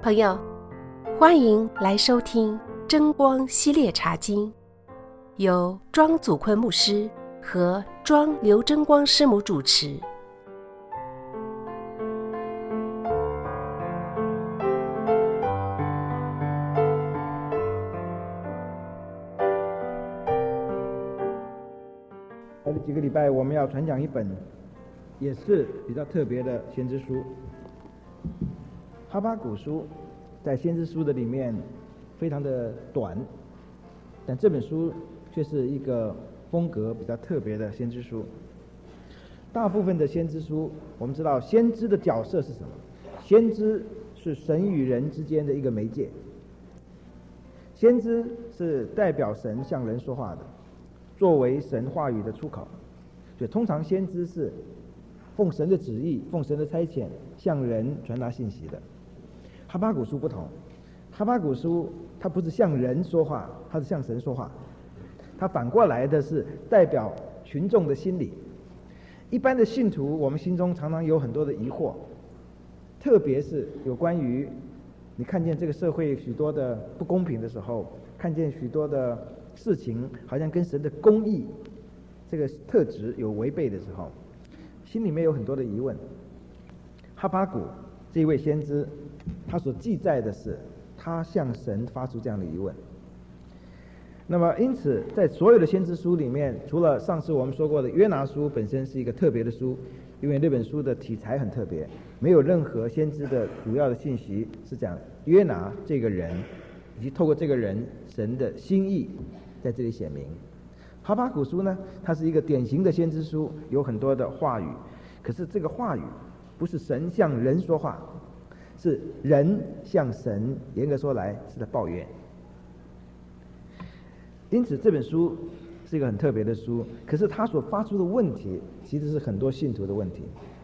朋友，欢迎来收听真光系列茶经，由庄祖坤牧师和庄刘真光师母主持。 来了几个礼拜，我们要传讲一本也是比较特别的先知书。哈巴谷书在先知书的里面非常的短，但这本书却是一个风格比较特别的先知书。大部分的先知书，我们知道先知的角色是什么？先知是神与人之间的一个媒介，先知是代表神向人说话的，作为神话语的出口。所以通常先知是奉神的旨意，奉神的差遣向人传达信息的。哈巴谷书不同，哈巴谷书它不是向人说话，它是向神说话，它反过来的是代表群众的心理。一般的信徒，我们心中常常有很多的疑惑，特别是有关于你看见这个社会许多的不公平的时候，看见许多的事情好像跟神的公义这个特质有违背的时候，心里面有很多的疑问。哈巴谷这一位先知，他所记载的是他向神发出这样的疑问。那么因此在所有的先知书里面，除了上次我们说过的约拿书本身是一个特别的书，因为那本书的题材很特别，没有任何先知的主要的信息是讲约拿这个人，以及透过这个人神的心意在这里显明。哈巴谷书呢，它是一个典型的先知书，有很多的话语，可是这个话语不是神向人说话，是人向神，严格说来是在抱怨。因此这本书是一个很特别的书，可是它所发出的问题其实是很多信徒的问题。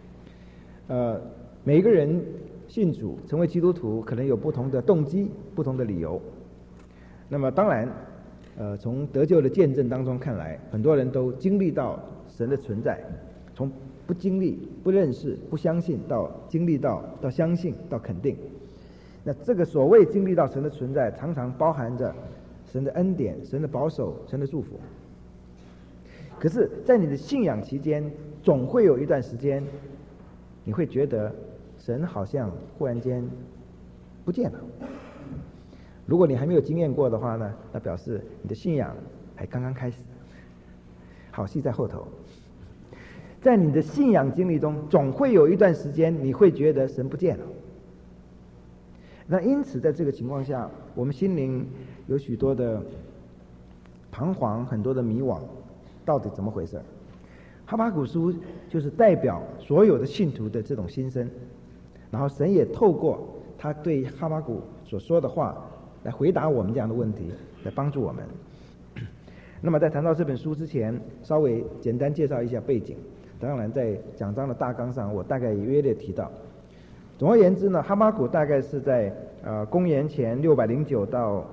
每一个人信主成为基督徒可能有不同的动机，不同的理由。那么当然从得救的见证当中看来，很多人都经历到神的存在，从不经历、不认识、不相信到经历到相信到肯定。那这个所谓经历到神的存在，常常包含着神的恩典、神的保守、神的祝福。可是在你的信仰期间，总会有一段时间你会觉得神好像忽然间不见了。如果你还没有经验过的话呢，那表示你的信仰还刚刚开始，好戏在后头。在你的信仰经历中，总会有一段时间你会觉得神不见了。那因此在这个情况下，我们心灵有许多的彷徨，很多的迷惘，到底怎么回事？哈巴谷书就是代表所有的信徒的这种心声，然后神也透过他对哈巴谷所说的话来回答我们这样的问题，来帮助我们。那么在谈到这本书之前，稍微简单介绍一下背景。当然在讲章的大纲上我大概也约略提到。总而言之呢，哈巴谷大概是在公元前609到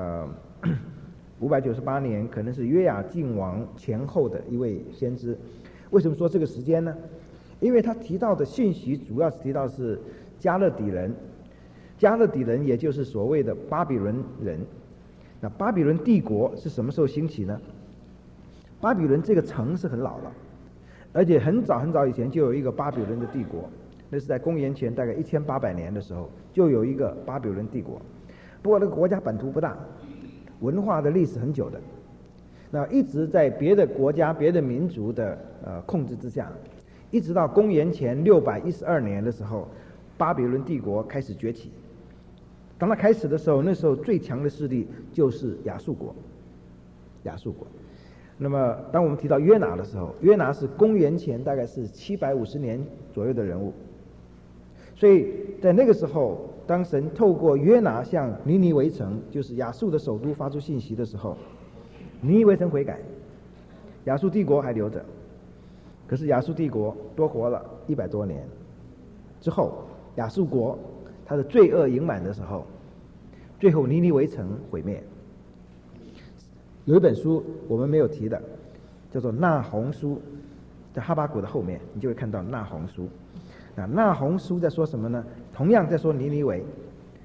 598年，可能是约雅敬王前后的一位先知。为什么说这个时间呢？因为他提到的信息主要是提到是加勒底人，加勒底人也就是所谓的巴比伦人。那巴比伦帝国是什么时候兴起呢？巴比伦这个城是很老了，而且很早很早以前就有一个巴比伦的帝国，那是在公元前大概1800年的时候就有一个巴比伦帝国。不过那个国家版图不大，文化的历史很久的，那一直在别的国家别的民族的控制之下，一直到公元前612年的时候，巴比伦帝国开始崛起。当它开始的时候，那时候最强的势力就是亚述国。那么当我们提到约拿的时候，约拿是公元前大概是750年左右的人物。所以在那个时候，当神透过约拿向尼尼微城，就是亚述的首都发出信息的时候，尼尼微城悔改，亚述帝国还留着。可是亚述帝国多活了100多年之后，亚述国他的罪恶盈满的时候，最后尼尼微城毁灭。有一本书我们没有提的，叫做《那鸿书》，在哈巴谷的后面，你就会看到《那鸿书》。那《那鸿书》在说什么呢？同样在说尼尼微，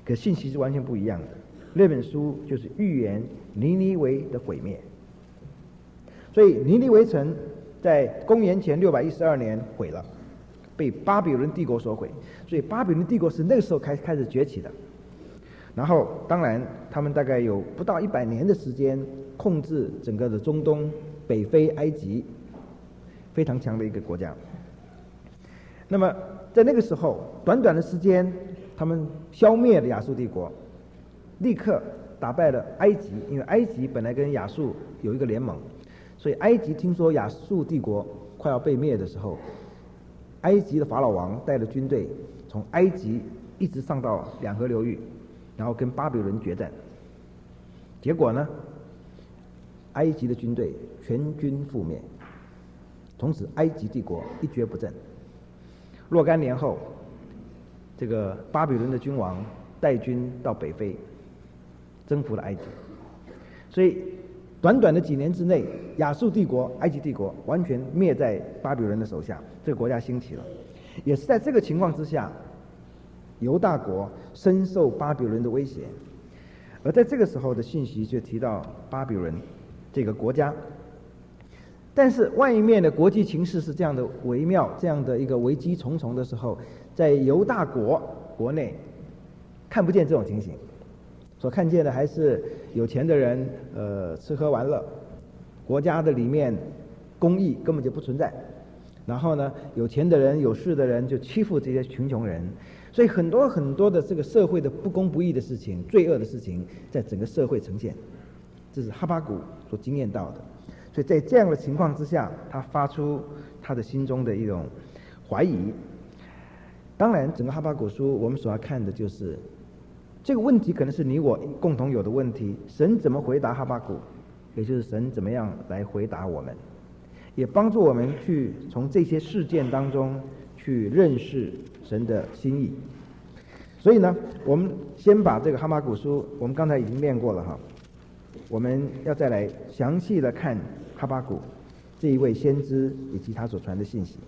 可信息是完全不一样的。那本书就是预言尼尼微的毁灭。所以尼尼微城在公元前612年毁了，被巴比伦帝国所毁。所以巴比伦帝国是那个时候开始崛起的。然后当然他们大概有不到100年的时间控制整个的中东、北非、埃及，非常强的一个国家。那么在那个时候短短的时间，他们消灭了亚述帝国，立刻打败了埃及，因为埃及本来跟亚述有一个联盟，所以埃及听说亚述帝国快要被灭的时候，埃及的法老王带着军队从埃及一直上到两河流域，然后跟巴比伦决战。结果呢，埃及的军队全军覆灭，从此埃及帝国一蹶不振。若干年后，这个巴比伦的君王带军到北非，征服了埃及。所以短短的几年之内，亚述帝国、埃及帝国完全灭在巴比伦的手下，这个国家兴起了。也是在这个情况之下，犹大国深受巴比伦的威胁。而在这个时候的信息就提到巴比伦这个国家。但是外面的国际情势是这样的微妙，这样的一个危机重重的时候，在犹大国国内看不见这种情形，所看见的还是有钱的人吃喝玩乐，国家的里面公义根本就不存在。然后呢，有钱的人有势的人就欺负这些贫穷人，所以很多很多的这个社会的不公不义的事情、罪恶的事情在整个社会呈现，这是哈巴谷所经验到的。所以在这样的情况之下，他发出他的心中的一种怀疑。当然整个哈巴谷书我们所要看的就是这个问题，可能是你我共同有的问题，神怎么回答哈巴谷，也就是神怎么样来回答我们，也帮助我们去从这些事件当中去认识神的心意。所以呢，我们先把这个哈巴谷书我们刚才已经念过了哈，我们要再来详细的看哈巴谷这一位先知以及他所传的信息。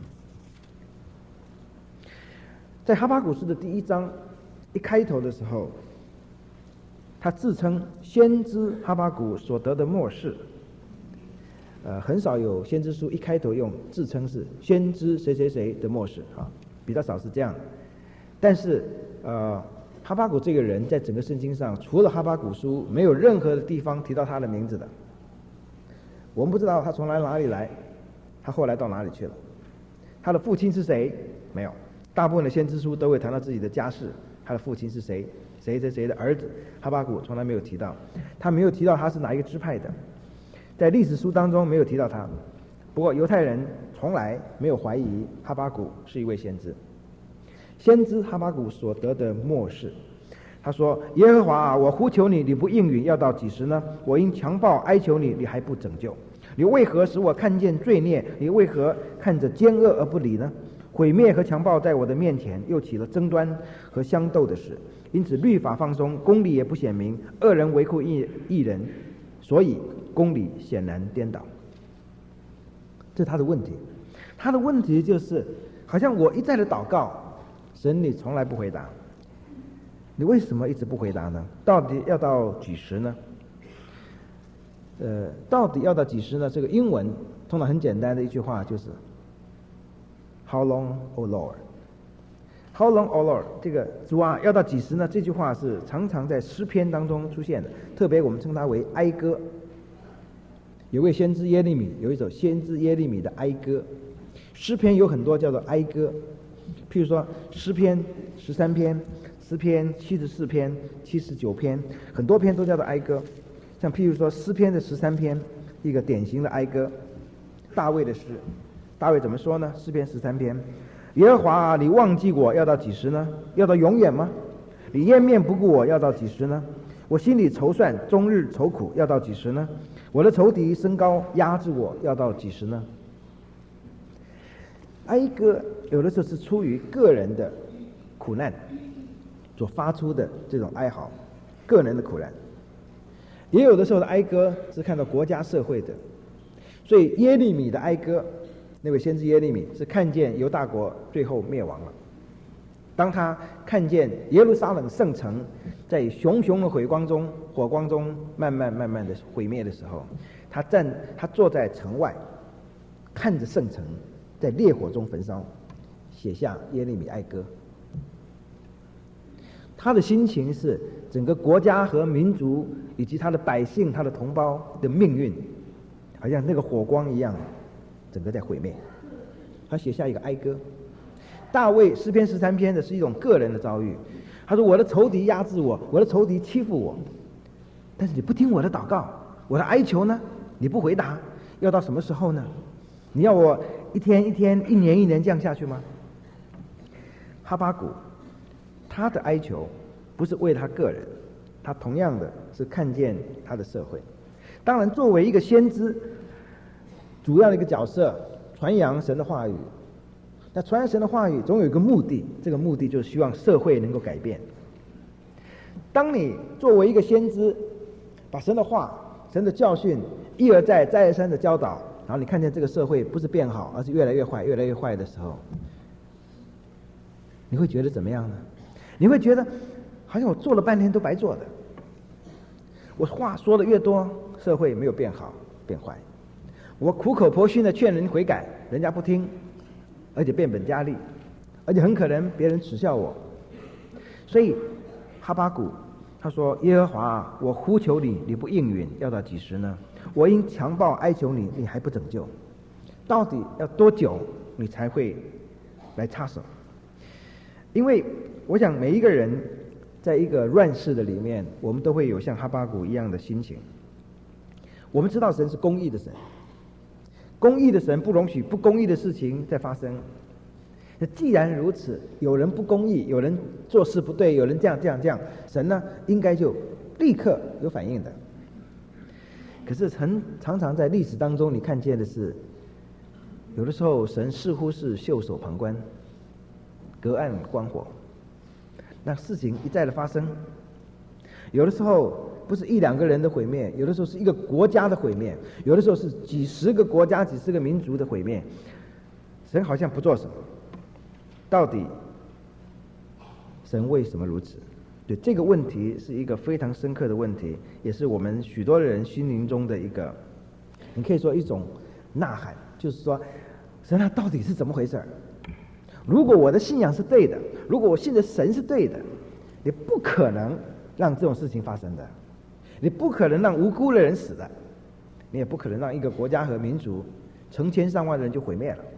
在哈巴谷书的第1章一开头的时候，他自称先知哈巴谷所得的默示。很少有先知书一开头用自称是先知谁谁谁的默示啊，比较少是这样。但是哈巴谷这个人在整个圣经上，除了哈巴谷书，没有任何的地方提到他的名字的。我们不知道他从哪里来，他后来到哪里去了，他的父亲是谁？没有。大部分的先知书都会谈到自己的家世，他的父亲是谁，谁谁谁的儿子。哈巴谷从来没有提到，他没有提到他是哪一个支派的，在历史书当中没有提到他。不过犹太人从来没有怀疑哈巴谷是一位先知。先知哈巴谷所得的默示，他说：耶和华啊，我呼求你，你不应允，要到几时呢？我因强暴哀求你，你还不拯救。你为何使我看见罪孽？你为何看着奸恶而不理呢？毁灭和强暴在我的面前，又起了争端和相斗的事。因此律法放松，公理也不显明，恶人围困义人，所以公理显然颠倒。这是他的问题。他的问题就是，好像我一再的祷告，神你从来不回答，你为什么一直不回答呢？到底要到几时呢？到底要到几时呢？这个英文通常很简单的一句话就是 How long, O Lord? How long, O Lord? 这个主啊，要到几时呢？这句话是常常在诗篇当中出现的，特别我们称它为哀歌。有位先知耶利米有一首先知耶利米的哀歌，诗篇有很多叫做哀歌，譬如说诗篇13篇、诗篇74篇、79篇，很多篇都叫做哀歌。像譬如说诗篇的13篇，一个典型的哀歌，大卫的诗。大卫怎么说呢？诗篇13篇，耶和华啊，你忘记我要到几时呢？要到永远吗？你掩面不顾我要到几时呢？我心里筹算，终日愁苦，要到几时呢？我的仇敌升高压制我，要到几时呢？哀歌有的时候是出于个人的苦难所发出的这种哀嚎，个人的苦难。也有的时候的哀歌是看到国家社会的。所以耶利米的哀歌，那位先知耶利米是看见犹大国最后灭亡了， 当他看见耶路撒冷圣城在熊熊的火光中慢慢的毁灭的时候，他坐在城外，看着圣城在烈火中焚烧，写下耶利米哀歌。他的心情是整个国家和民族以及他的百姓、他的同胞的命运，好像那个火光一样，整个在毁灭。他写下一个哀歌。大卫诗篇13篇的是一种个人的遭遇。他说：“我的仇敌压制我，我的仇敌欺负我，但是你不听我的祷告，我的哀求呢，你不回答，要到什么时候呢？你要我一天一天、一年一年这样下去吗？”哈巴谷他的哀求不是为他个人，他同样的是看见他的社会。当然，作为一个先知，主要的一个角色，传扬神的话语。那传扬神的话语总有一个目的，这个目的就是希望社会能够改变。当你作为一个先知，把神的话、神的教训一而再、再而三的教导，然后你看见这个社会不是变好，而是越来越坏、越来越坏的时候，你会觉得怎么样呢？你会觉得好像我做了半天都白做的。我话说的越多，社会没有变好，变坏。我苦口婆心的劝人悔改，人家不听，而且变本加厉，而且很可能别人耻笑我。所以哈巴谷他说：“耶和华，我呼求你，你不应允，要到几时呢？我因强暴哀求你，你还不拯救，到底要多久你才会来插手？”因为我想每一个人在一个乱世的里面，我们都会有像哈巴谷一样的心情。我们知道神是公义的神，公义的神不容许不公义的事情再发生。那既然如此，有人不公义，有人做事不对，有人这样，神呢应该就立刻有反应的。可是常常在历史当中，你看见的是，有的时候神似乎是袖手旁观，隔岸观火，那事情一再的发生。有的时候不是一两个人的毁灭，有的时候是一个国家的毁灭，有的时候是几十个国家、几十个民族的毁灭。神好像不做什么，到底神为什么如此？对，这个问题是一个非常深刻的问题，也是我们许多人心灵中的一个，你可以说一种呐喊，就是说，神啊，到底是怎么回事？如果我的信仰是对的，如果我信的神是对的，你不可能让这种事情发生的，你不可能让无辜的人死的，你也不可能让一个国家和民族成千上万的人就毁灭了。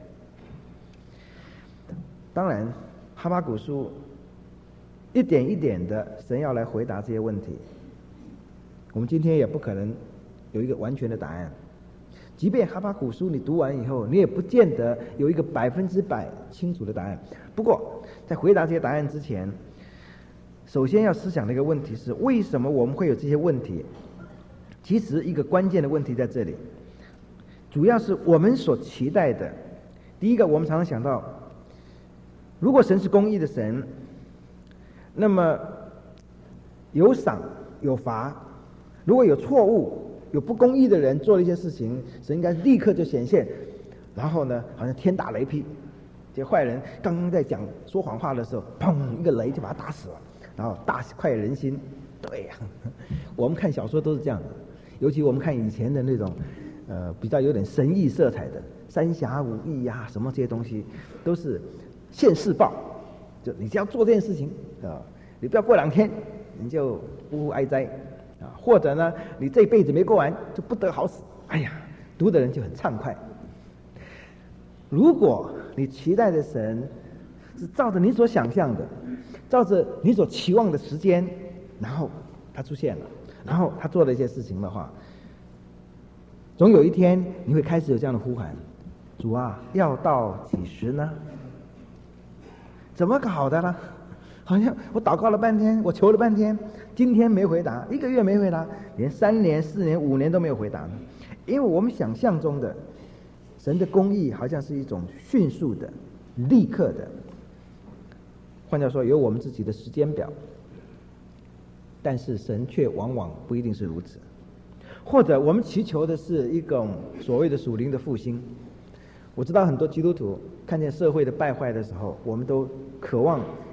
当然，哈巴谷书一点一点的，神要来回答这些问题。我们今天也不可能有一个完全的答案。即便哈巴谷书你读完以后，你也不见得有一个100%清楚的答案。不过，在回答这些答案之前，首先要思想的一个问题是：为什么我们会有这些问题？其实一个关键的问题在这里，主要是我们所期待的。第一个，我们常常想到，如果神是公义的神，那么有赏有罚，如果有错误、有不公义的人做了一些事情，神应该立刻就显现，然后呢，好像天打雷劈，这坏人刚刚在讲说谎话的时候，砰，一个雷就把他打死了，然后大快人心。对呀，我们看小说都是这样的，尤其我们看以前的那种比较有点神异色彩的三侠五义呀，什么这些东西都是现世报，就你只要做这件事情啊，你不要过2天你就呜呜哀哉啊，或者呢你这辈子没过完就不得好死。哎呀，读的人就很畅快。如果你期待的神是照着你所想象的，照着你所期望的时间，然后他出现了，然后他做了一些事情的话，总有一天你会开始有这样的呼喊：主啊，要到几时呢？怎么搞的呢？好像我祷告了半天，我求了半天，今天没回答，1个月没回答，连3年、4年、5年都没有回答呢。因为我们想象中的神的公义好像是一种迅速的、立刻的，换句话说，有我们自己的时间表，但是神却往往不一定是如此。或者我们祈求的是一种所谓的属灵的复兴。我知道很多基督徒看见社会的败坏的时候，我们都渴望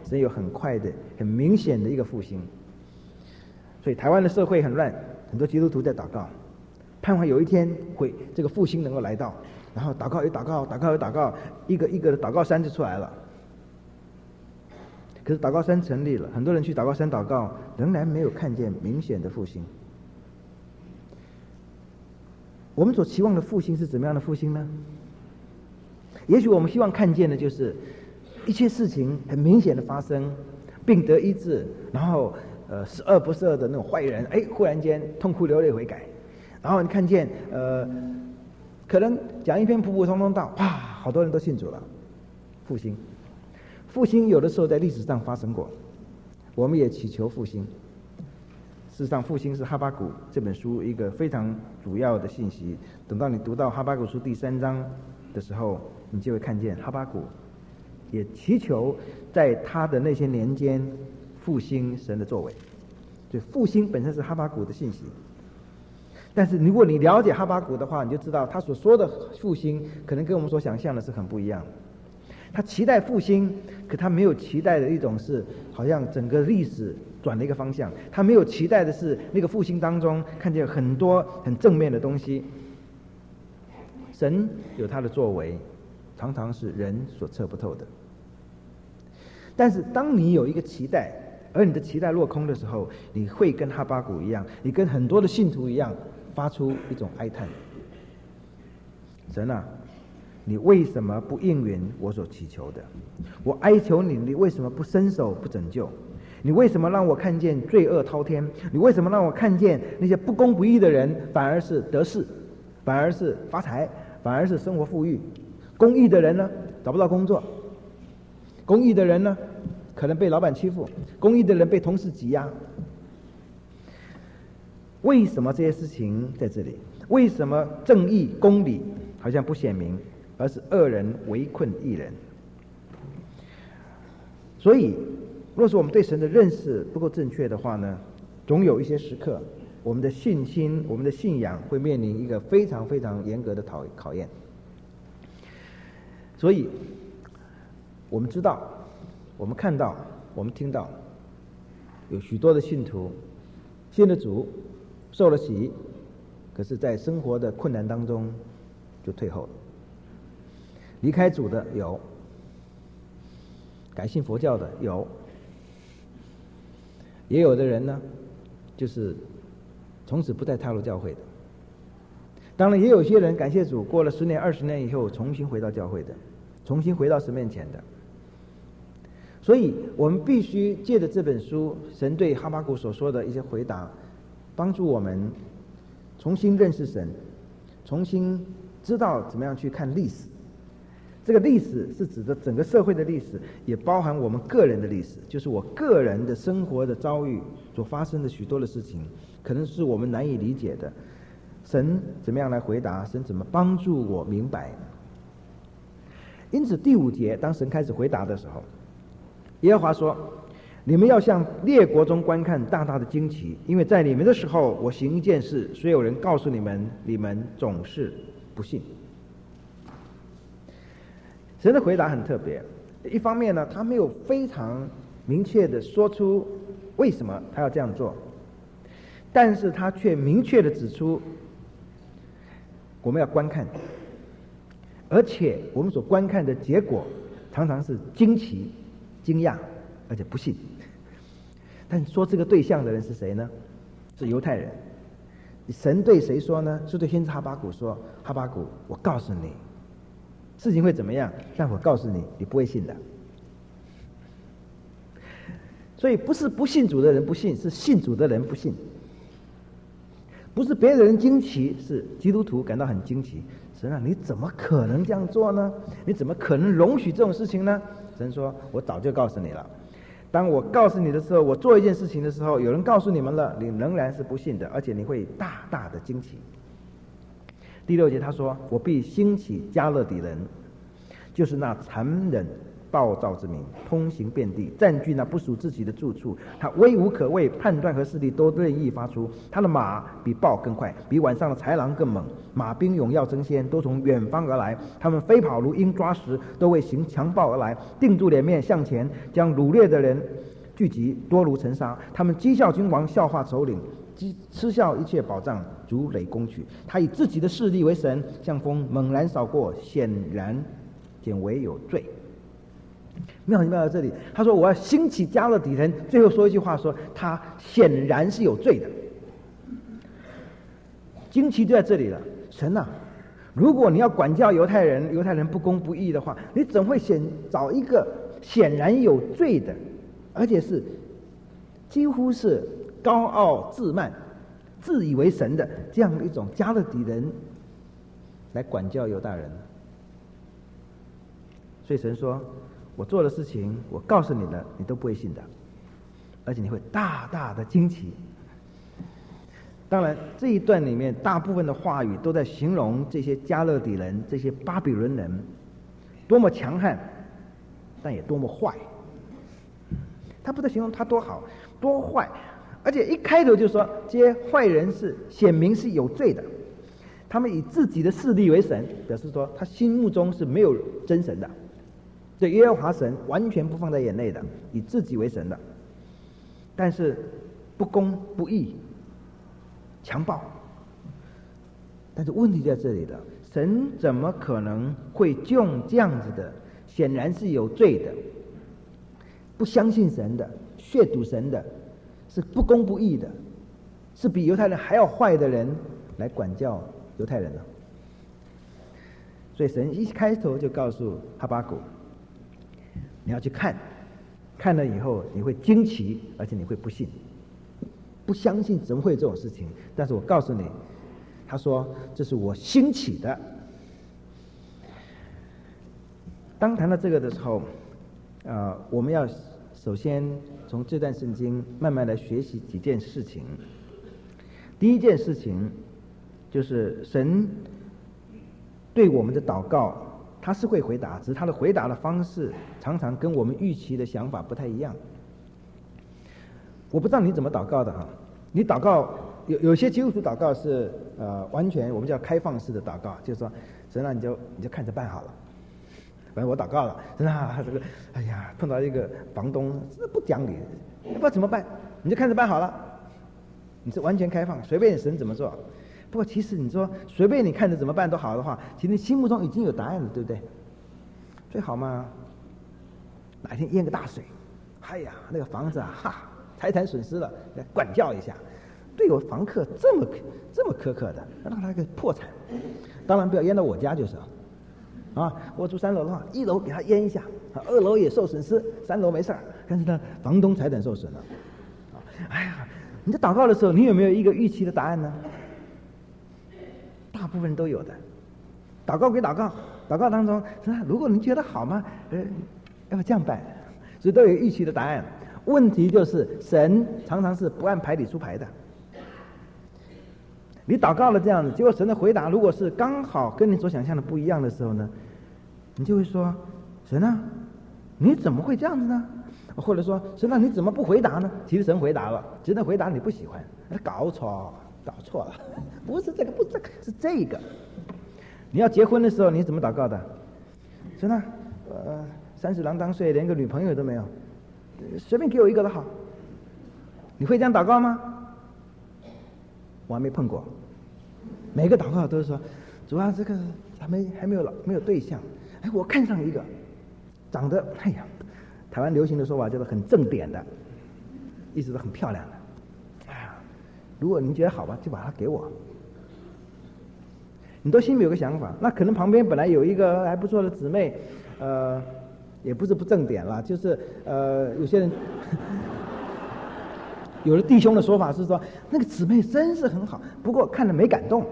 神有很快的、很明显的一个复兴。所以台湾的社会很乱，很多基督徒在祷告，盼望有一天这个复兴能够来到，然后祷告又祷告，祷告又祷告，一个一个的祷告山就出来了。可是祷告山成立了，很多人去祷告山祷告，仍然没有看见明显的复兴。我们所期望的复兴是怎么样的复兴呢？也许我们希望看见的就是一切事情很明显的发生，病得医治，然后十恶不赦的那种坏人，忽然间痛哭流泪悔改，然后你看见可能讲一篇普普通通道，哇，好多人都信主了。复兴有的时候在历史上发生过，我们也祈求复兴。事实上，复兴是哈巴谷这本书一个非常主要的信息。等到你读到哈巴谷书第3章的时候，你就会看见哈巴谷也祈求在他的那些年间复兴神的作为。所以复兴本身是哈巴谷的信息。但是如果你了解哈巴谷的话，你就知道他所说的复兴可能跟我们所想象的是很不一样的。他期待复兴，可他没有期待的一种是好像整个历史转了一个方向，他没有期待的是那个复兴当中看见很多很正面的东西。神有他的作为，常常是人所测不透的。但是当你有一个期待，而你的期待落空的时候，你会跟哈巴谷一样，你跟很多的信徒一样，发出一种哀叹：神啊，你为什么不应允我所祈求的？我哀求你，你为什么不伸手不拯救？你为什么让我看见罪恶滔天？你为什么让我看见那些不公不义的人反而是得势，反而是发财，反而是生活富裕？公义的人呢，找不到工作；公义的人呢，可能被老板欺负；公义的人被同事挤压。为什么这些事情在这里？为什么正义公理好像不显明，而是恶人围困义人？所以若是我们对神的认识不够正确的话呢，总有一些时刻，我们的信心、我们的信仰会面临一个非常非常严格的考验。所以我们知道，我们看到，我们听到，有许多的信徒信了主，受了洗，可是在生活的困难当中就退后了。离开主的有，改信佛教的有，也有的人呢，就是从此不再踏入教会的。当然也有些人感谢主，过了10年20年以后重新回到教会的，重新回到神面前的。所以我们必须借着这本书，神对哈巴谷所说的一些回答，帮助我们重新认识神，重新知道怎么样去看历史。这个历史是指的整个社会的历史，也包含我们个人的历史，就是我个人的生活的遭遇所发生的许多的事情，可能是我们难以理解的。神怎么样来回答？神怎么帮助我明白？因此第5节，当神开始回答的时候，耶和华说：你们要向列国中观看大大的惊奇，因为在你们的时候，我行一件事，虽有人告诉你们，你们总是不信。神的回答很特别，一方面呢，他没有非常明确的说出为什么他要这样做，但是他却明确的指出我们要观看，而且我们所观看的结果常常是惊奇、惊讶，而且不信。但说这个对象的人是谁呢？是犹太人。神对谁说呢？是对先知哈巴谷说：哈巴谷，我告诉你事情会怎么样，但我告诉你，你不会信的。所以不是不信主的人不信，是信主的人不信。不是别人惊奇，是基督徒感到很惊奇。神啊，你怎么可能这样做呢？你怎么可能容许这种事情呢？神说：我早就告诉你了。当我告诉你的时候，我做一件事情的时候，有人告诉你们了，你仍然是不信的，而且你会大大的惊奇。第6节他说：我必兴起加勒底人，就是那残忍暴躁之民，通行遍地，占据那不属自己的住处。他威无可畏，判断和势力都任意发出。他的马比豹更快，比晚上的豺狼更猛。马兵勇要争先，都从远方而来。他们飞跑如鹰抓食，都为行强暴而来。定住脸面向前，将掳掠的人聚集，多如尘沙。他们讥笑君王，笑话首领，嗤笑一切宝藏，如累攻取。他以自己的势力为神，像风猛然扫过，显为有罪。妙在这里，他说我要兴起加勒底人，最后说一句话说他显然是有罪的。惊奇就在这里了，神啊，如果你要管教犹太人不公不义的话，你怎会找一个显然有罪的，而且是几乎是高傲自慢、自以为神的这样一种加勒底人来管教犹大人？所以神说，我做的事情我告诉你了，你都不会信的，而且你会大大的惊奇。当然这一段里面大部分的话语都在形容这些加勒底人，这些巴比伦人多么强悍，但也多么坏。他不在形容他多好多坏，而且一开头就说这些坏人是显明是有罪的，他们以自己的势力为神，表示说他心目中是没有真神的，对耶和华神完全不放在眼内的，以自己为神的。但是不公不义，强暴。但是问题在这里了，神怎么可能会用这样子的显然是有罪的、不相信神的、亵渎神的、是不公不义的、是比犹太人还要坏的人来管教犹太人呢？所以神一开头就告诉哈巴谷，你要去看，看了以后你会惊奇，而且你会不信，不相信怎么会有这种事情。但是我告诉你，他说这是我兴起的。当谈到这个的时候，我们要首先从这段圣经慢慢来学习几件事情。第一件事情就是神对我们的祷告他是会回答，只是他的回答的方式常常跟我们预期的想法不太一样。我不知道你怎么祷告的哈，你祷告有些基督徒祷告是完全我们叫开放式的祷告，就是说神啊，你就看着办好了。反正我祷告了，神啊，这个哎呀碰到一个房东不讲理，不知道怎么办，你就看着办好了。你是完全开放，随便神怎么做。不过其实你说随便你看着怎么办都好的话，其实你心目中已经有答案了，对不对？最好嘛，哪一天淹个大水，哎呀那个房子啊财产损失了，来管教一下，对我房客这么苛刻的，让他个破产。当然不要淹到我家就是了。我住3楼的话，1楼给他淹一下，2楼也受损失，3楼没事儿，但是呢房东财产受损了。哎呀，你在祷告的时候你有没有一个预期的答案呢？大部分人都有的。祷告归祷告，祷告当中如果你觉得好吗，要不这样办，所以都有预期的答案。问题就是神常常是不按牌理出牌的。你祷告了这样子，结果神的回答如果是刚好跟你所想象的不一样的时候呢，你就会说神啊，你怎么会这样子呢？或者说神啊，你怎么不回答呢？其实神回答了，只是那回答你不喜欢，搞错了，不是这个，不是这个，是这个。你要结婚的时候你怎么祷告的？神啊，30郎当岁，连个女朋友都没有，随便给我一个都好。你会这样祷告吗？我还没碰过。每个祷告都是说主啊，这个还没有对象，我看上一个长得台湾流行的说法叫做很正点的，意思是很漂亮的。如果您觉得好吧，就把它给我。你都心里有个想法，那可能旁边本来有一个还不错的姊妹，也不是不正点啦，就是有些人有的弟兄的说法是说那个姊妹真是很好，不过看了没感动。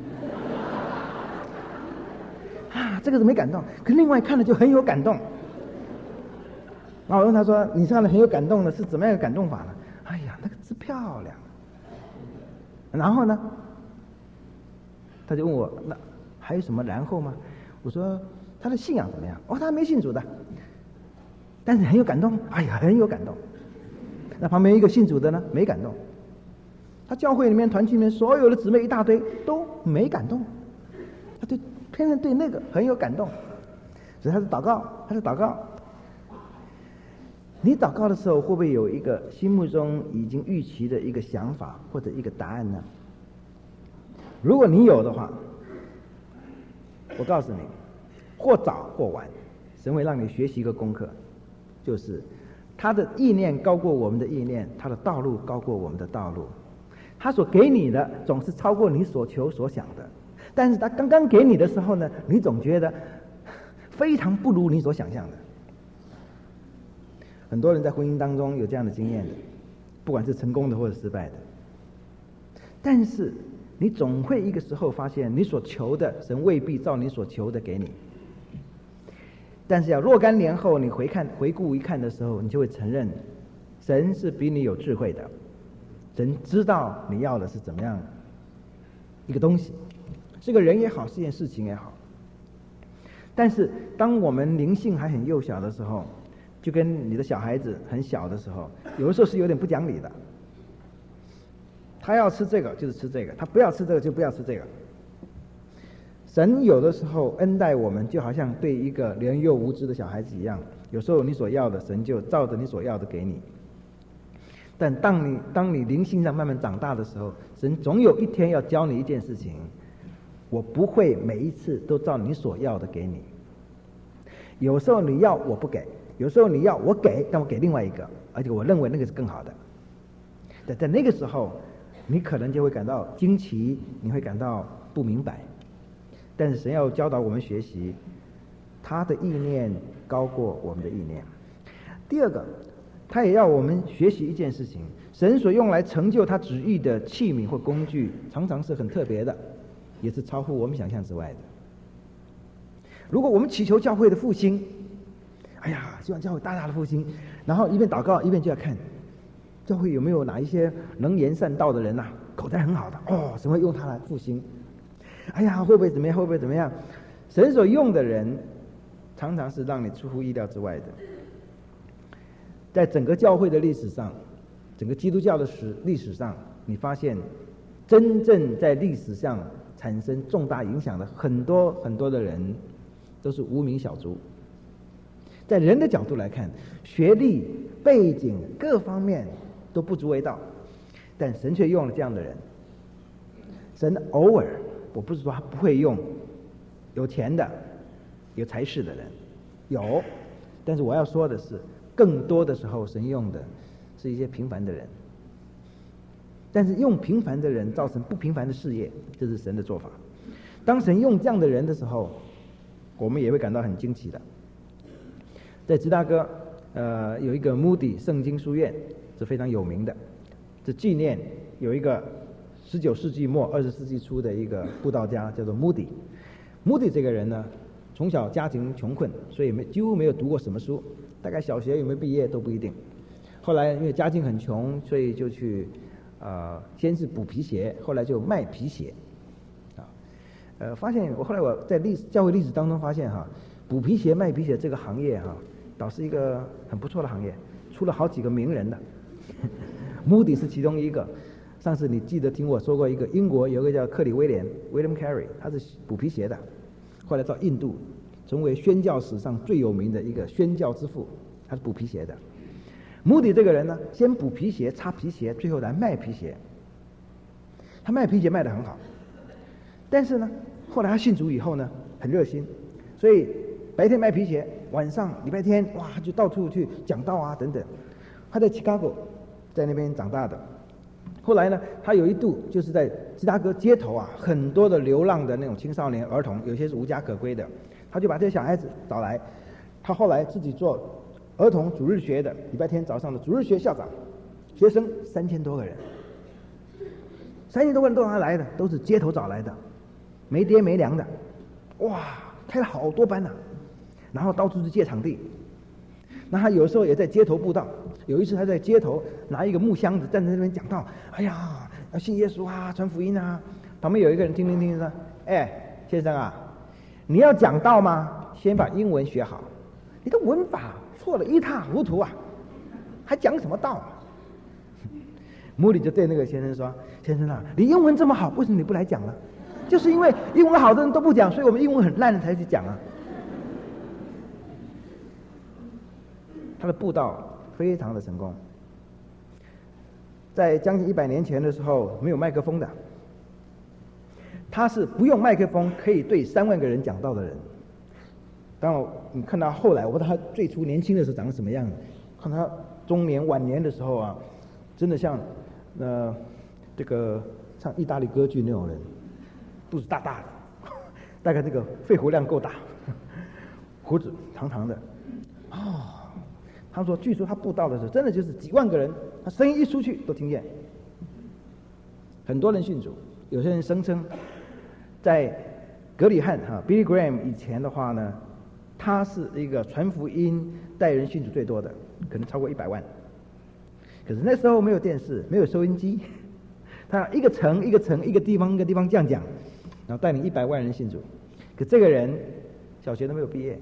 这个是没感动，可另外看了就很有感动。然后我问他说你看了很有感动的是怎么样的感动法呢？那个是漂亮。然后呢他就问我那还有什么然后吗？我说他的信仰怎么样？他没信主的。 但是很有感动，哎呀，很有感动。那旁边一个信主的呢，没感动。他教会里面团契里面所有的姊妹一大堆都没感动，他偏偏对那个很有感动，所以他是祷告。你祷告的时候会不会有一个心目中已经预期的一个想法或者一个答案呢？如果你有的话，我告诉你，或早或晚，神会让你学习一个功课，就是他的意念高过我们的意念，他的道路高过我们的道路。他所给你的总是超过你所求所想的，但是他刚刚给你的时候呢，你总觉得非常不如你所想象的。很多人在婚姻当中有这样的经验的，不管是成功的或者失败的。但是你总会一个时候发现，你所求的神未必照你所求的给你。但是要若干年后你回顾一看的时候，你就会承认，神是比你有智慧的，神知道你要的是怎么样一个东西，是个人也好，是件事情也好。但是当我们灵性还很幼小的时候，就跟你的小孩子很小的时候，有的时候是有点不讲理的。他要吃这个就是吃这个，他不要吃这个就不要吃这个。神有的时候恩待我们，就好像对一个年幼无知的小孩子一样，有时候你所要的，神就照着你所要的给你。但当你灵性上慢慢长大的时候，神总有一天要教你一件事情，我不会每一次都照你所要的给你。有时候你要我不给，有时候你要我给，但我给另外一个，而且我认为那个是更好的。在那个时候，你可能就会感到惊奇，你会感到不明白。但是神要教导我们学习，他的意念高过我们的意念。第二个，他也要我们学习一件事情，神所用来成就他旨意的器皿或工具，常常是很特别的，也是超乎我们想象之外的。如果我们祈求教会的复兴，哎呀，希望教会大大的复兴，然后一边祷告一边就要看教会有没有哪一些能言善道的人呐，口才很好的，神会用他来复兴。哎呀，会不会怎么样？会不会怎么样？神所用的人，常常是让你出乎意料之外的。在整个教会的历史上，整个基督教的历史上，你发现真正在历史上产生重大影响的很多很多的人，都是无名小卒。在人的角度来看，学历、背景各方面都不足为道，但神却用了这样的人。神偶尔，我不是说他不会用有钱的、有才识的人，有，但是我要说的是，更多的时候神用的是一些平凡的人。但是用平凡的人造成不平凡的事业，这是神的做法。当神用这样的人的时候，我们也会感到很惊奇的。在芝加哥，有一个 Moody 圣经书院是非常有名的，这纪念有一个19世纪末20世纪初的一个布道家，叫做 Moody。Moody 这个人呢，从小家庭穷困，所以几乎没有读过什么书，大概小学有没有毕业都不一定。后来因为家境很穷，所以就去先是补皮鞋，后来就卖皮鞋。发现后来我在教会历史当中发现补皮鞋卖皮鞋这个行业倒是一个很不错的行业，出了好几个名人的Moody 是其中一个。上次你记得听我说过一个英国有一个叫克里威廉 William Carey， 他是补皮鞋的，后来到印度成为宣教史上最有名的一个宣教之父，他是补皮鞋的。Moody 这个人呢，先补皮鞋、擦皮鞋，最后来卖皮鞋。他卖皮鞋卖得很好，但是呢，后来他信主以后呢，很热心，所以白天卖皮鞋，晚上礼拜天哇就到处去讲道啊等等。他在 Chicago 在那边长大的。后来呢，他有一度就是在芝加哥街头很多的流浪的那种青少年儿童，有些是无家可归的，他就把这些小孩子找来。他后来自己做儿童主日学的，礼拜天早上的主日学校长，学生3000多个人，3000多个人都让他来的，都是街头找来的，没爹没娘的，哇，开了好多班然后到处去借场地。那他有时候也在街头布道，有一次他在街头拿一个木箱子站在那边讲道，哎呀，要信耶稣传福音旁边有一个人听说，先生你要讲道吗？先把英文学好，你的文法错得一塌糊涂啊，还讲什么道啊？穆迪就对那个先生说：“先生啊，你英文这么好，为什么你不来讲呢？就是因为英文好的人都不讲，所以我们英文很烂的才去讲啊。”他的布道非常的成功。在将近100年前的时候，没有麦克风的，他是不用麦克风可以对3万个人讲道的人。当然，你看他后来，我不知道他最初年轻的时候长得什么样子，看他中年晚年的时候啊，真的像这个唱意大利歌剧那种人，肚子大大的，大概这个肺活量够大，胡子长长的。他说，据说他布道的时候，真的就是几万个人，他声音一出去都听见，很多人信主。有些人声称，在格里汉Billy Graham 以前的话呢，他是一个传福音带人信主最多的，可能超过100万。可是那时候没有电视，没有收音机，他一个城一个城，一个地方一个地方这样讲，然后带领100万人信主。可这个人小学都没有毕业。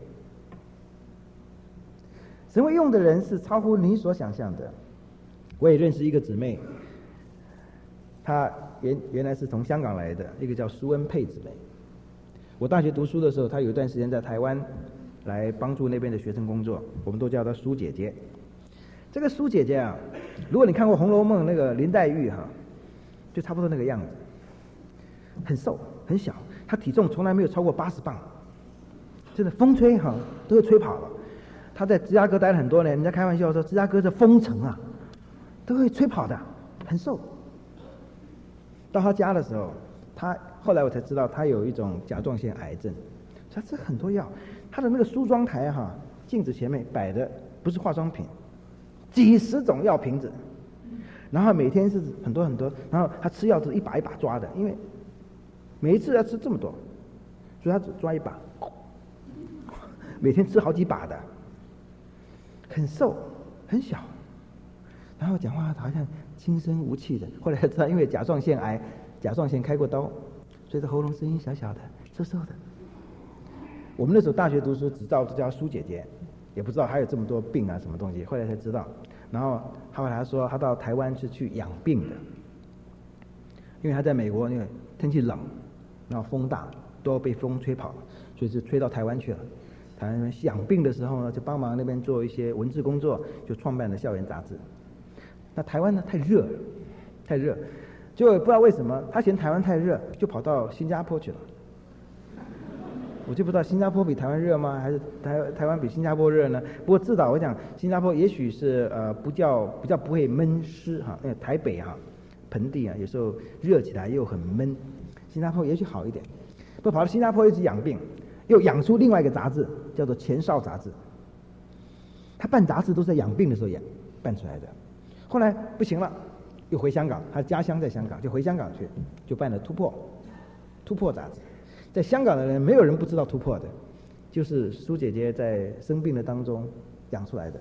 神会用的人是超乎你所想象的。我也认识一个姊妹，她原来是从香港来的，一个叫苏恩佩姊妹。我大学读书的时候，她有一段时间在台湾来帮助那边的学生工作，我们都叫她苏姐姐。这个苏姐姐啊，如果你看过《红楼梦》那个林黛玉就差不多那个样子，很瘦很小，她体重从来没有超过80磅，真的风吹都会吹跑了。他在芝加哥待了很多年，人家开玩笑说芝加哥是风城啊，都会吹跑的，很瘦。到他家的时候，后来我才知道他有一种甲状腺癌症，他吃很多药。他的那个梳妆台镜子前面摆的不是化妆品，几十种药瓶子，然后每天是很多很多，然后他吃药是一把一把抓的，因为每一次要吃这么多，所以他只抓一把，每天吃好几把的。很瘦很小，然后讲话好像轻声无气的。后来才知道，因为甲状腺癌，甲状腺开过刀，所以这喉咙声音小小的瘦瘦的。我们那时候大学读书只知道叫苏姐姐，也不知道还有这么多病啊什么东西，后来才知道。然后后来他说他到台湾是去养病的，因为他在美国因为天气冷，然后风大，都被风吹跑了，所以就吹到台湾去了。台湾养病的时候呢，就帮忙那边做一些文字工作，就创办了校园杂志。那台湾呢太热了，太热，就不知道为什么他嫌台湾太热，就跑到新加坡去了。我就不知道新加坡比台湾热吗？还是台湾比新加坡热呢？不过至少我讲新加坡也许是比较不会闷湿因为台北盆地有时候热起来又很闷，新加坡也许好一点。不过跑到新加坡又去养病。又养出另外一个杂志，叫做《前哨杂志》。他办杂志都是在养病的时候办出来的。后来不行了，又回香港，他家乡在香港，就回香港去，就办了《突破》杂志。在香港的人没有人不知道《突破》的，就是苏姐姐在生病的当中养出来的。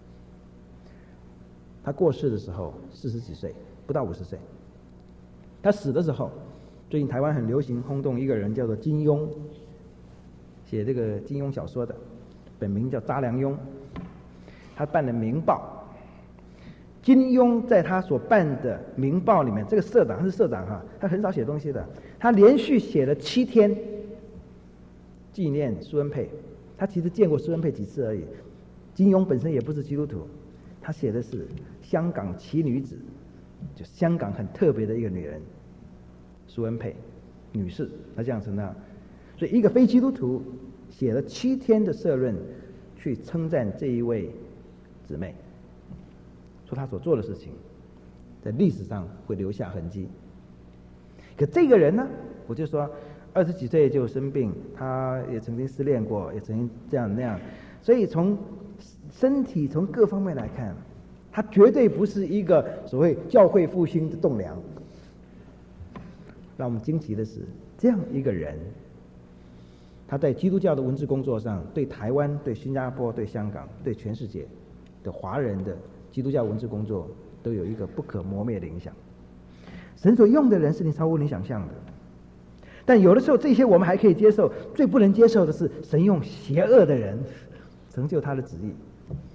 她过世的时候40几岁，不到50岁。她死的时候，最近台湾很流行轰动一个人叫做金庸。写这个金庸小说的，本名叫查良镛，他办了《明报》。金庸在他所办的《明报》里面，这个社长他是社长他很少写东西的，他连续写了7天纪念苏恩佩。他其实见过苏恩佩几次而已。金庸本身也不是基督徒，他写的是香港奇女子，就香港很特别的一个女人，苏恩佩女士，他这样称她。所以一个非基督徒写了7天的社论，去称赞这一位姊妹，说她所做的事情在历史上会留下痕迹。可这个人呢，我就说20几岁就生病，他也曾经失恋过，也曾经这样那样，所以从身体从各方面来看，他绝对不是一个所谓教会复兴的栋梁。让我们惊奇的是，这样一个人，他在基督教的文字工作上，对台湾、对新加坡、对香港、对全世界的华人的基督教文字工作，都有一个不可磨灭的影响。神所用的人是你超乎你想象的，但有的时候这些我们还可以接受，最不能接受的是神用邪恶的人成就他的旨意。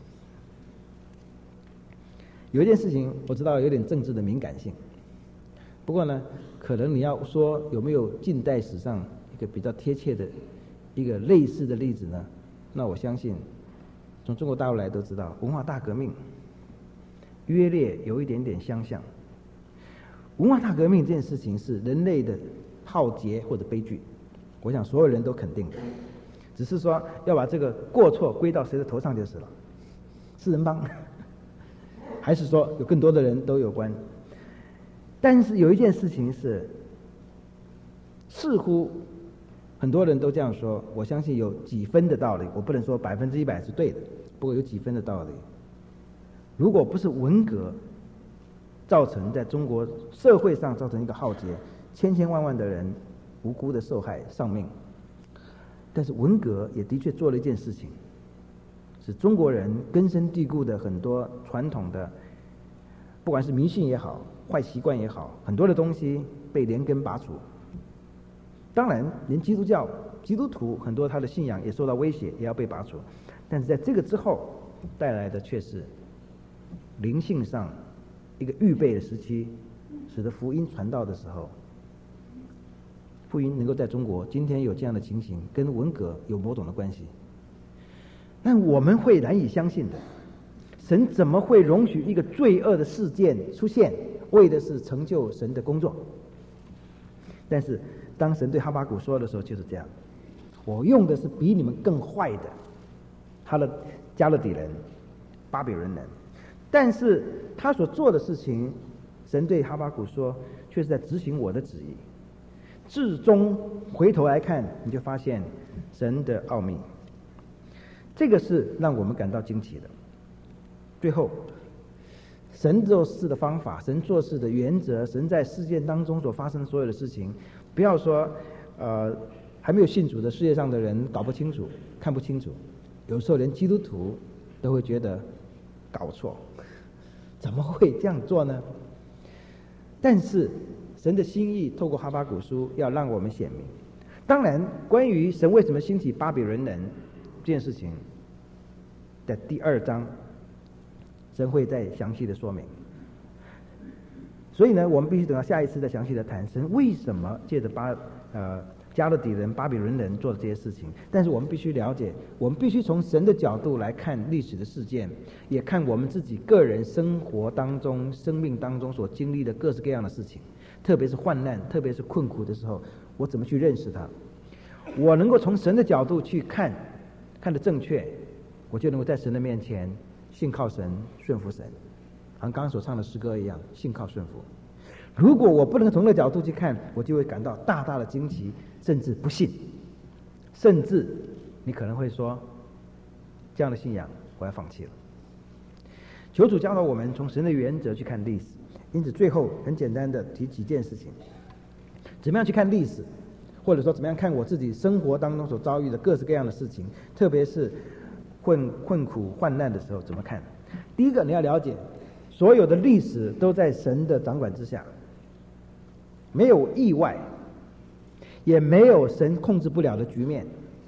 有一件事情我知道有点政治的敏感性，不过呢，可能你要说有没有近代史上一个比较贴切的一个类似的例子呢？那我相信从中国大陆来都知道，文化大革命约略有一点点相像。文化大革命这件事情是人类的浩劫或者悲剧，我想所有人都肯定的，只是说要把这个过错归到谁的头上就是了，是人帮还是说有更多的人都有关。但是有一件事情是似乎很多人都这样说，我相信有几分的道理，我不能说100%是对的，不过有几分的道理。如果不是文革造成在中国社会上造成一个浩劫，千千万万的人无辜的受害丧命，但是文革也的确做了一件事情，是中国人根深蒂固的很多传统的，不管是迷信也好，坏习惯也好，很多的东西被连根拔除。当然连基督徒很多他的信仰也受到威胁，也要被拔除。但是在这个之后带来的却是灵性上一个预备的时期，使得福音传道的时候，福音能够在中国今天有这样的情形，跟文革有某种的关系。但我们会难以相信的，神怎么会容许一个罪恶的事件出现，为的是成就神的工作？但是当神对哈巴谷说的时候就是这样，我用的是比你们更坏的加勒底人、巴比伦人，但是他所做的事情，神对哈巴谷说，却是在执行我的旨意。至终回头来看，你就发现神的奥秘，这个是让我们感到惊奇的。最后，神做事的方法，神做事的原则，神在事件当中所发生的所有的事情，不要说还没有信主的世界上的人搞不清楚、看不清楚，有时候连基督徒都会觉得搞错，怎么会这样做呢？但是神的心意透过哈巴谷书要让我们显明。当然关于神为什么兴起巴比伦人这件事情，在第2章神会再详细的说明。所以呢，我们必须等到下一次再详细的谈神为什么借着加勒底人、巴比伦人做的这些事情。但是我们必须了解，我们必须从神的角度来看历史的事件，也看我们自己个人生活当中、生命当中所经历的各式各样的事情，特别是患难，特别是困苦的时候，我怎么去认识它？我能够从神的角度去看得正确，我就能够在神的面前信靠神、顺服神，好像刚刚所唱的诗歌一样，信靠顺服。如果我不能从那个角度去看，我就会感到大大的惊奇，甚至不信，甚至你可能会说，这样的信仰我要放弃了。求主教导我们从神的原则去看历史。因此最后很简单的提几件事情，怎么样去看历史，或者说怎么样看我自己生活当中所遭遇的各式各样的事情，特别是困苦患难的时候怎么看。第一个，你要了解所有的历史都在神的掌管之下，没有意外，也没有神控制不了的局面。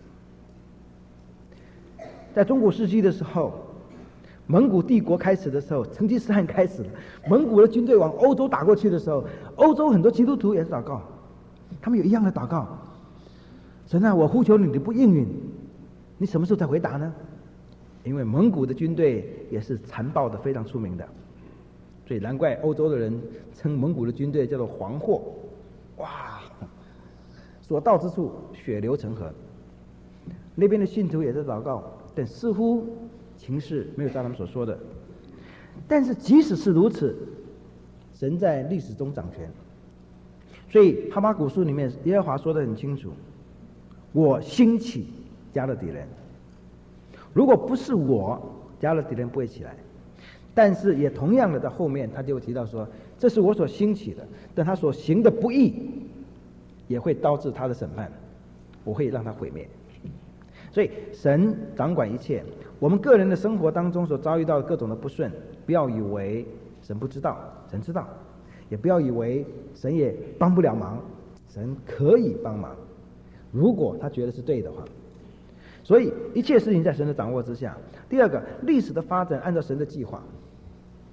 在中古世纪的时候，蒙古帝国开始的时候，成吉思汗开始了，蒙古的军队往欧洲打过去的时候，欧洲很多基督徒也是祷告，他们有一样的祷告，神啊，我呼求你，你不应允，你什么时候才回答呢？因为蒙古的军队也是残暴的，非常出名的，所以难怪欧洲的人称蒙古的军队叫做黄祸。哇，所到之处血流成河。那边的信徒也在祷告，但似乎情势没有照他们所说的。但是即使是如此，神在历史中掌权。所以哈巴谷书里面耶和华说得很清楚，我兴起加勒底人，如果不是我，加勒底人不会起来。但是也同样的，在后面他就提到说，这是我所兴起的，但他所行的不义也会导致他的审判，我会让他毁灭。所以神掌管一切，我们个人的生活当中所遭遇到的各种的不顺，不要以为神不知道，神知道，也不要以为神也帮不了忙，神可以帮忙，如果他觉得是对的话。所以一切事情在神的掌握之下。第二个，历史的发展按照神的计划，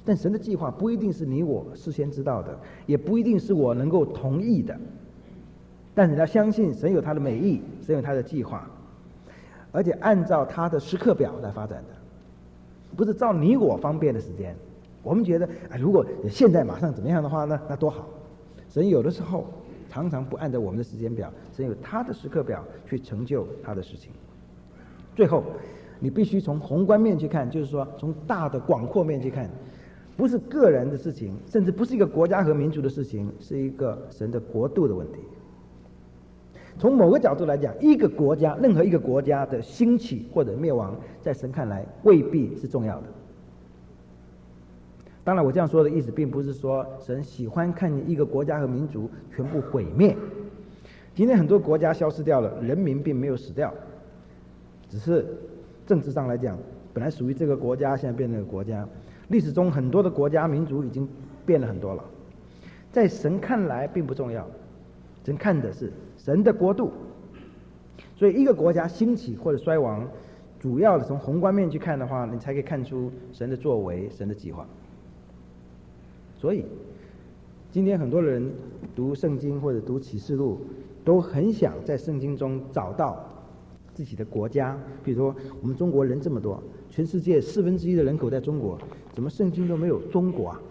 但神的计划不一定是你我事先知道的，也不一定是我能够同意的。但是你要相信神有他的美意，神有他的计划，而且按照他的时刻表来发展的，不是照你我方便的时间。我们觉得如果现在马上怎么样的话呢，那多好。神有的时候常常不按照我们的时间表，神有他的时刻表去成就他的事情。最后你必须从宏观面去看，就是说从大的广阔面去看，不是个人的事情，甚至不是一个国家和民族的事情，是一个神的国度的问题。从某个角度来讲，一个国家，任何一个国家的兴起或者灭亡，在神看来未必是重要的。当然我这样说的意思并不是说神喜欢看一个国家和民族全部毁灭。今天很多国家消失掉了，人民并没有死掉，只是政治上来讲，本来属于这个国家，现在变成那个国家。历史中很多的国家民族已经变了很多了，在神看来并不重要，神看的是神的国度。所以一个国家兴起或者衰亡，主要的从宏观面去看的话，你才可以看出神的作为，神的计划。所以今天很多人读圣经或者读启示录，都很想在圣经中找到自己的国家。比如说我们中国人这么多，全世界1/4的人口在中国，怎么圣经都没有中国啊？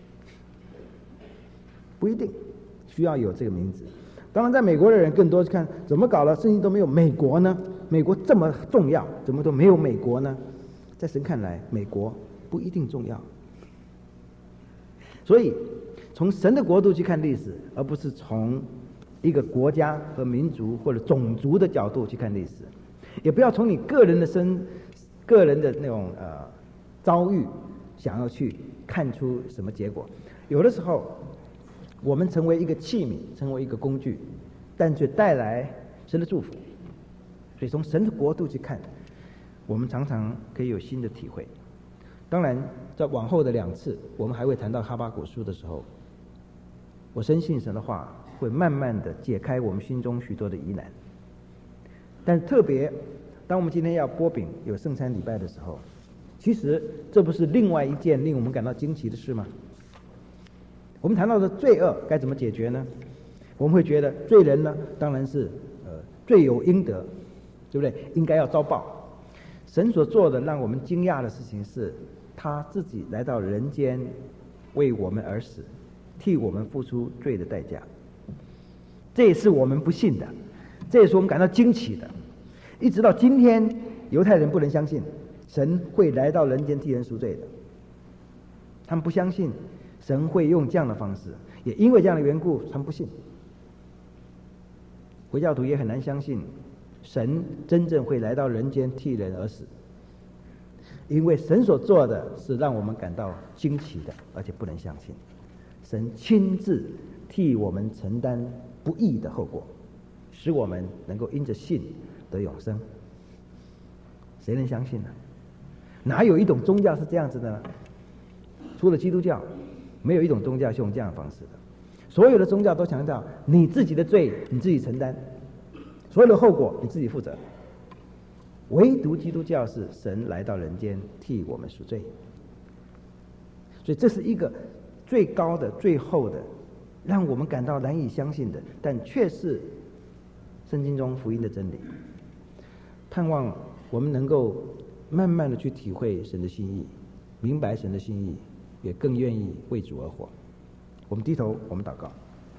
不一定需要有这个名字。当然在美国的人更多看怎么搞了，圣经都没有美国呢？美国这么重要，怎么都没有美国呢？在神看来，美国不一定重要。所以从神的国度去看历史，而不是从一个国家和民族或者种族的角度去看历史，也不要从你个人的那种遭遇想要去看出什么结果。有的时候我们成为一个器皿，成为一个工具，但却带来神的祝福。所以从神的国度去看，我们常常可以有新的体会。当然在往后的2次我们还会谈到哈巴谷书的时候，我深信神的话会慢慢的解开我们心中许多的疑难。但特别当我们今天要擘饼有圣餐礼拜的时候，其实这不是另外一件令我们感到惊奇的事吗？我们谈到的罪恶该怎么解决呢？我们会觉得罪人呢当然是罪有应得，对不对？应该要遭报。神所做的让我们惊讶的事情是，他自己来到人间为我们而死，替我们付出罪的代价。这也是我们不信的，这也是我们感到惊奇的。一直到今天犹太人不能相信神会来到人间替人赎罪的，他们不相信神会用这样的方式，也因为这样的缘故他们不信。回教徒也很难相信神真正会来到人间替人而死，因为神所做的是让我们感到惊奇的，而且不能相信。神亲自替我们承担不义的后果，使我们能够因着信得永生。谁能相信呢？哪有一种宗教是这样子的呢？除了基督教，没有一种宗教是用这样的方式的。所有的宗教都强调你自己的罪你自己承担，所有的后果你自己负责。唯独基督教是神来到人间替我们赎罪。所以这是一个最高的最后的让我们感到难以相信的，但却是圣经中福音的真理。盼望我们能够慢慢的去体会神的心意，明白神的心意，也更愿意为主而活。我们低头，我们祷告。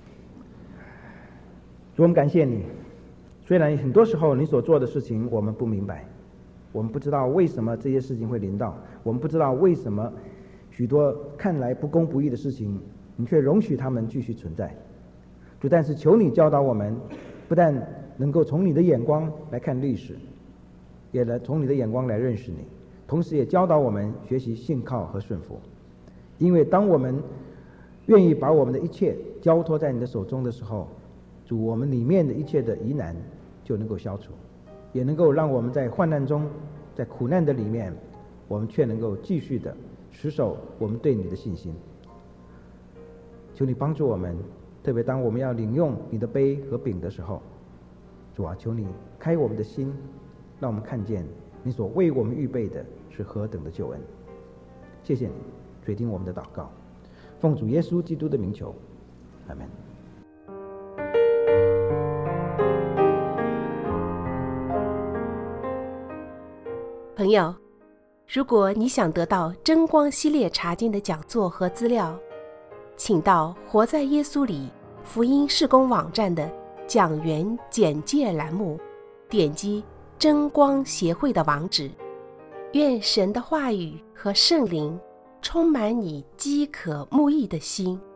主，我们感谢你，虽然很多时候你所做的事情我们不明白，我们不知道为什么这些事情会临到，我们不知道为什么许多看来不公不义的事情你却容许他们继续存在。主，但是求你教导我们，不但能够从你的眼光来看历史，也来从你的眼光来认识你，同时也教导我们学习信靠和顺服。因为当我们愿意把我们的一切交托在你的手中的时候，主，我们里面的一切的疑难就能够消除，也能够让我们在患难中，在苦难的里面，我们却能够继续的持守我们对你的信心。求你帮助我们，特别当我们要领用你的杯和饼的时候，主啊，求你开我们的心，让我们看见你所为我们预备的是何等的救恩。谢谢你， 垂听我们的祷告，奉主耶稣基督的名求，阿们。 朋友，如果你想得到真光系列查经的讲座和资料，请到活在耶稣里福音事工网站的讲员简介栏目，点击真光协会的网址。愿神的话语和圣灵充满你饥渴慕义的心。